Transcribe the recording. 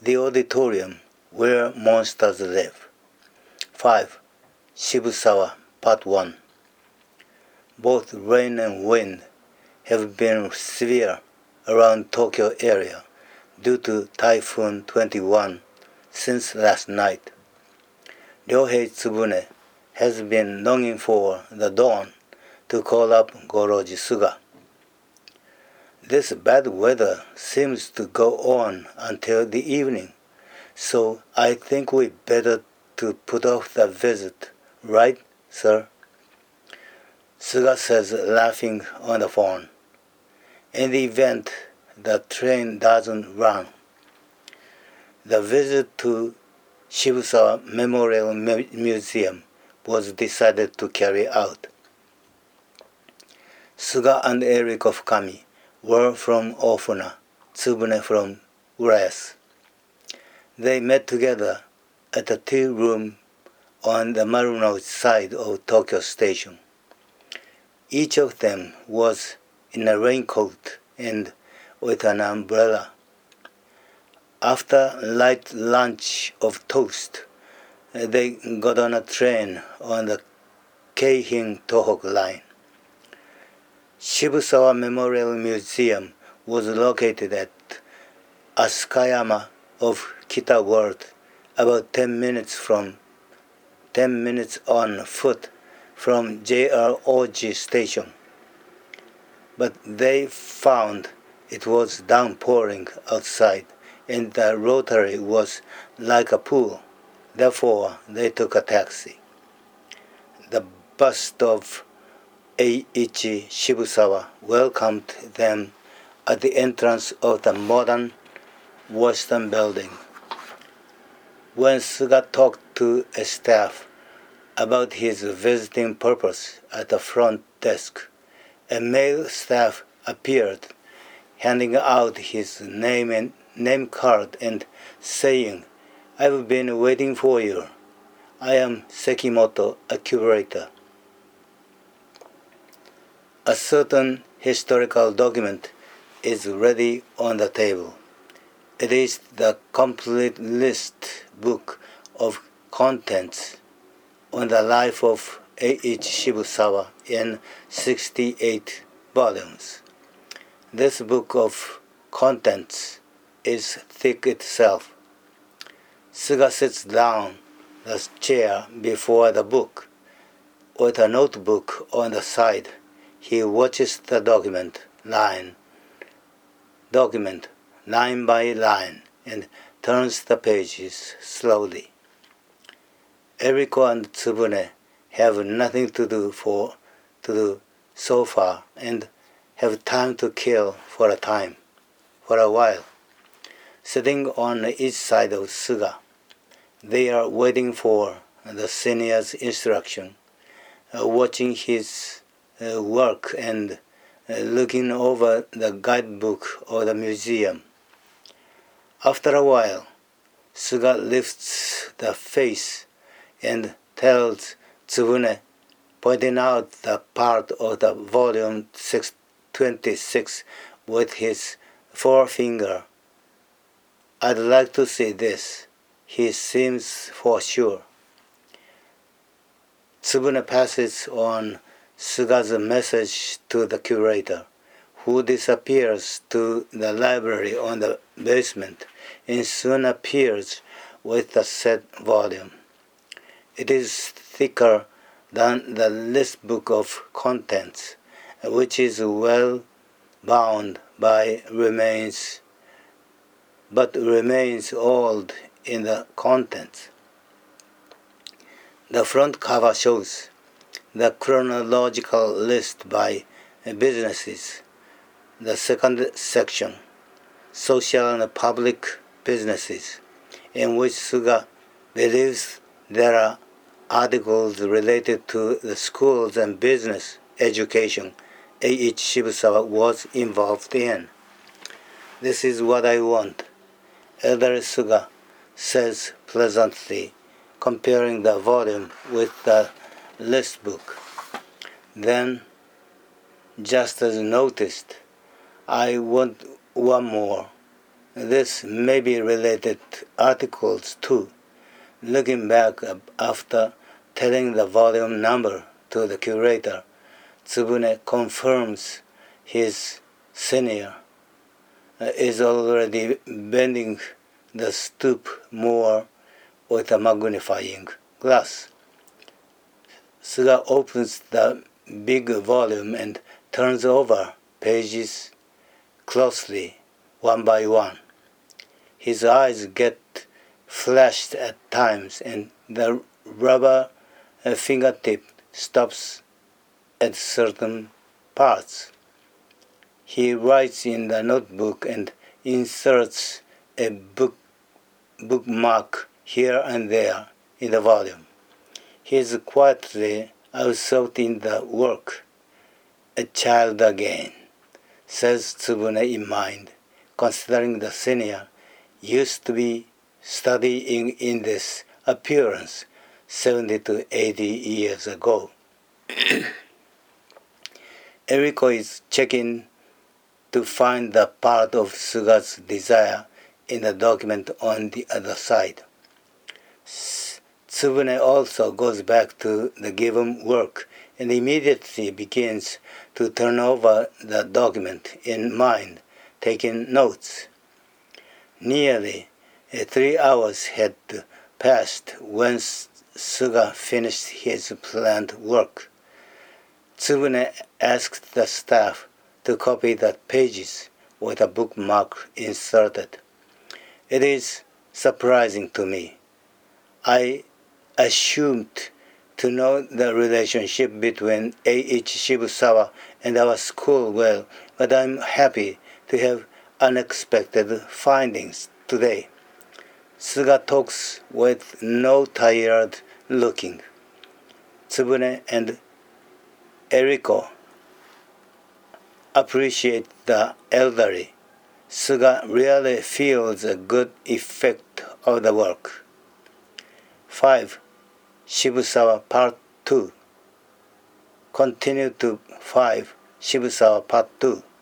The Auditorium Where Monsters Live. 5. Shibusawa Part 1. Both rain and wind have been severe around Tokyo area due to Typhoon 21 since last night. Ryohei Tsubune has been longing for the dawn to call up Goroji Suga. This bad weather seems to go on until the evening, so I think we better to put off the visit, right, sir? Suga says, laughing on the phone. In the event the train doesn't run, the visit to Shibusawa Memorial Museum was decided to carry out. Suga and Eric of Kami were from Ofuna, Tsubune from Urayasu. They met together at a tea room on the Marunouchi side of Tokyo Station. Each of them was in a raincoat and with an umbrella. After light lunch of toast, they got on a train on the Keihin Tohoku line. Shibusawa Memorial Museum was located at Asukayama of Kita Ward, about 10 minutes on foot from JR Oji Station. But they found it was downpouring outside and the rotary was like a pool. Therefore, they took a taxi. The bust of Eiichi Shibusawa welcomed them at the entrance of the modern Western building. When Suga talked to a staff about his visiting purpose at the front desk, a male staff appeared, handing out his name card and saying, "I've been waiting for you. I am Sekimoto, a curator." A certain historical document is ready on the table. It is the complete list book of contents on the life of Eiichi Shibusawa in 68 volumes. This book of contents is thick itself. Suga sits down the chair before the book. With a notebook on the side, he watches the document line by line and turns the pages slowly. Eriko and Tsubune have nothing to do so far and have time to kill for a while. Sitting on each side of Suga, they are waiting for the senior's instruction, watching his work and looking over the guidebook of the museum. After a while, Suga lifts the face and tells Tsubune, pointing out the part of the volume 626 with his forefinger, "I'd like to see this. He seems for sure." Tsubune passes on Suga's message to the curator, who disappears to the library on the basement and soon appears with the said volume. It is thicker than the list book of contents, which is well bound but remains old in the contents. The front cover shows the chronological list by businesses. The second section, social and public businesses, in which Suga believes there are articles related to the schools and business education Eiichi Shibusawa was involved in. "This is what I want," Elder Suga says pleasantly, comparing the volume with the list book. Then, just as noticed, "I want one more. This may be related articles too. Looking back after telling the volume number to the curator, Tsubune confirms his senior is already bending the stoop more with a magnifying glass. Suga opens the big volume and turns over pages closely, one by one. His eyes get flashed at times, and the rubber fingertip stops at certain parts. He writes in the notebook and inserts a bookmark here and there in the volume. He is quietly absorbed in the work. A child again, says Tsubune in mind, considering the senior used to be studying in this appearance 70 to 80 years ago. Eriko is checking to find the part of Suga's desire in the document on the other side. Tsubune also goes back to the given work and immediately begins to turn over the document in mind, taking notes. Nearly 3 hours had passed when Suga finished his planned work. Tsubune asked the staff to copy the pages with a bookmark inserted. It is surprising to me. I assumed to know the relationship between A.H. Shibusawa and our school well, but I'm happy to have unexpected findings today. Suga talks with no tired looking. Tsubune and Eriko appreciate the elderly. Suga really feels a good effect of the work. 5. Shibusawa Part 2. Continue to 5. Shibusawa Part 2.